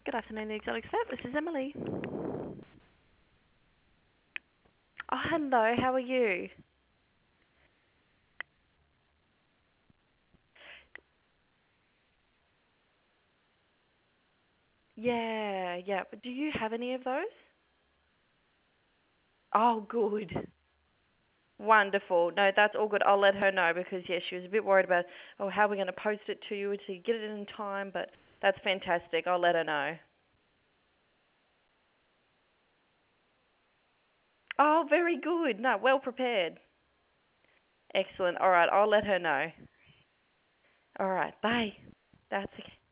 Good afternoon, the Exotic Vet. This is Emily. Oh, hello. How are you? Yeah, yeah. But do you have any of those? Oh, good. Wonderful. No, that's all good. I'll let her know because, yeah, she was a bit worried about, oh, how are we going to post it to you to get it in time, but that's fantastic. I'll let her know. Oh, very good. No, well prepared. Excellent. All right, I'll let her know. All right, bye. That's okay.